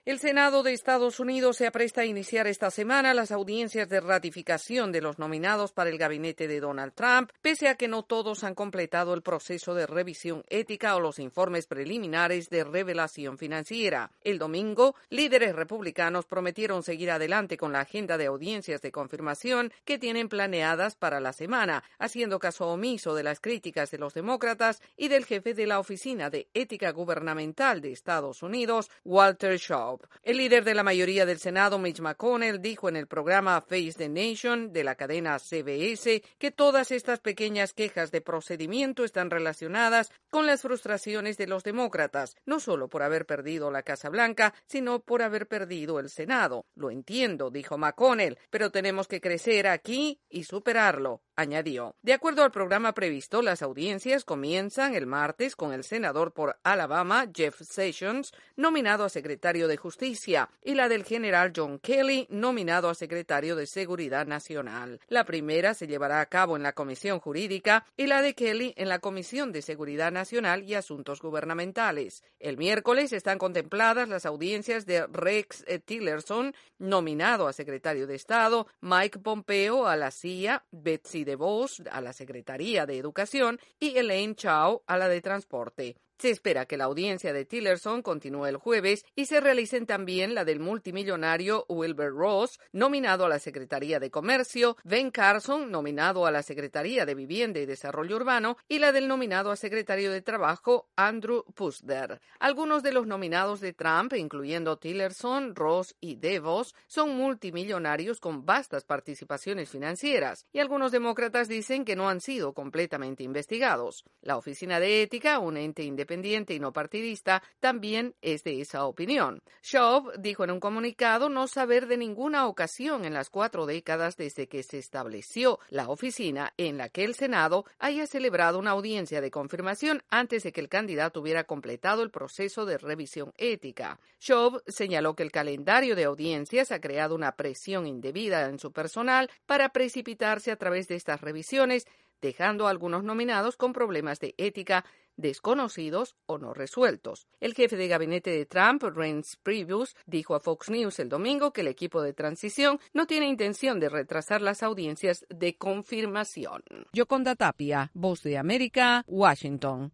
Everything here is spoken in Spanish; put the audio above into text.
El Senado de Estados Unidos se apresta a iniciar esta semana las audiencias de ratificación de los nominados para el gabinete de Donald Trump, pese a que no todos han completado el proceso de revisión ética o los informes preliminares de revelación financiera. El domingo, líderes republicanos prometieron seguir adelante con la agenda de audiencias de confirmación que tienen planeadas para la semana, haciendo caso omiso de las críticas de los demócratas y del jefe de la Oficina de Ética Gubernamental de Estados Unidos, Walter Shaub. El líder de la mayoría del Senado, Mitch McConnell, dijo en el programa Face the Nation de la cadena CBS que todas estas pequeñas quejas de procedimiento están relacionadas con las frustraciones de los demócratas, no solo por haber perdido la Casa Blanca, sino por haber perdido el Senado. Lo entiendo, dijo McConnell, pero tenemos que crecer aquí y superarlo, añadió. De acuerdo al programa previsto, las audiencias comienzan el martes con el senador por Alabama, Jeff Sessions, nominado a secretario de Justicia, y la del general John Kelly, nominado a secretario de Seguridad Nacional. La primera se llevará a cabo en la Comisión Jurídica y la de Kelly en la Comisión de Seguridad Nacional y Asuntos Gubernamentales. El miércoles están contempladas las audiencias de Rex Tillerson, nominado a secretario de Estado, Mike Pompeo a la CIA, Betsy DeVos a la Secretaría de Educación y Elaine Chao a la de Transporte. Se espera que la audiencia de Tillerson continúe el jueves y se realicen también la del multimillonario Wilbur Ross, nominado a la Secretaría de Comercio, Ben Carson, nominado a la Secretaría de Vivienda y Desarrollo Urbano, y la del nominado a Secretario de Trabajo, Andrew Puzder. Algunos de los nominados de Trump, incluyendo Tillerson, Ross y DeVos, son multimillonarios con vastas participaciones financieras, y algunos demócratas dicen que no han sido completamente investigados. La Oficina de Ética, un ente independiente y no partidista, también es de esa opinión. Shaub dijo en un comunicado no saber de ninguna ocasión en las 4 décadas desde que se estableció la oficina en la que el Senado haya celebrado una audiencia de confirmación antes de que el candidato hubiera completado el proceso de revisión ética. Shaub señaló que el calendario de audiencias ha creado una presión indebida en su personal para precipitarse a través de estas revisiones, dejando a algunos nominados con problemas de ética desconocidos o no resueltos. El jefe de gabinete de Trump, Reince Priebus, dijo a Fox News el domingo que el equipo de transición no tiene intención de retrasar las audiencias de confirmación. Yoconda Tapia, Voz de América, Washington.